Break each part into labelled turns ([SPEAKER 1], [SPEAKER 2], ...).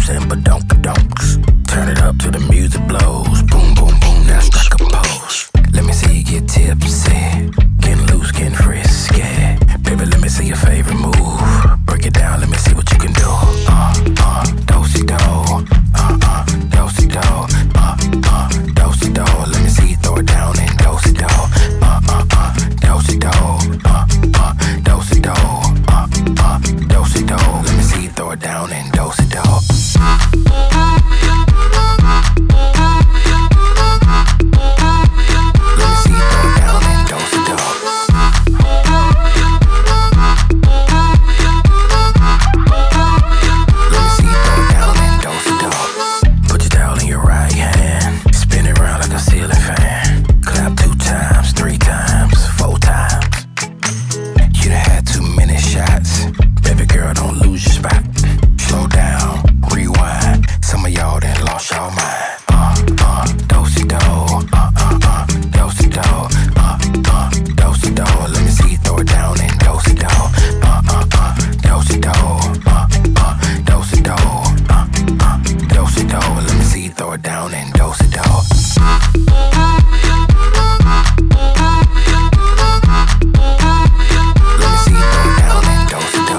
[SPEAKER 1] and badonk-donks. Turn it up till the music blows. Boom, boom, boom, now strike a pose. Let me see you get tipsy. Getting loose, getting frisky. Baby, let me see your favorite move. Break it down, let me see what you can do. Do-si-do. Do-si-do. Do-si-do. Let me see you throw it down and do-si-do. Do-si-do. Do-si-do. Do-si-do. Let me see you throw it down and do-si-do. Down and do-si-do. Let me see you throw it down and do-si-do.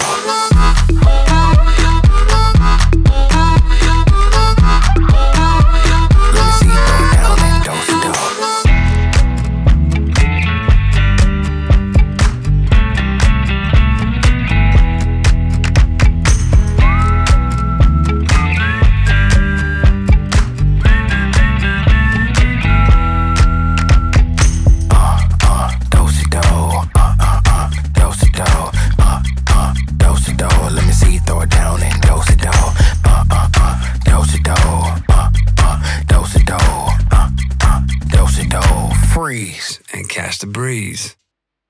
[SPEAKER 1] Let me see you throw it down and do-si-do.
[SPEAKER 2] Freeze and catch the breeze.